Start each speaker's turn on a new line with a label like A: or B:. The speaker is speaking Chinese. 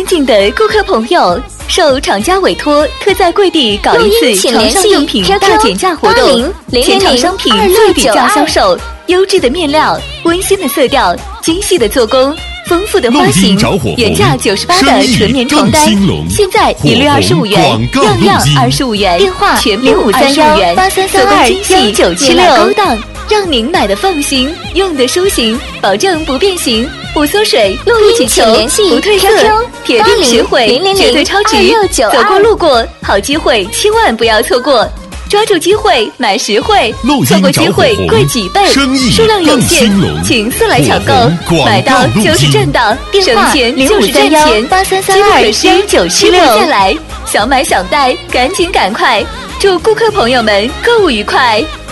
A: 尊敬的顾客朋友，受厂家委托，特在贵地搞一次床上用品大减价活动，现场商品最低价销售，优质的面料，温馨的色调，精细的做工，丰富的花型，原价98的纯棉床单，现在一律25元，样样25元，电话全部25元，83321976，高档，让您买的放心，用的舒心，保证不变形，不缩水，不起球，不褪色，铁定实惠，绝对超值，走过路过，好机会千万不要错过。抓住机会买实惠，错过机会贵几倍，数量有限，请速来抢购，买到就是挣到，省钱就是赚钱，83321976，下来想买想带，赶紧赶快，祝顾客朋友们购物愉快。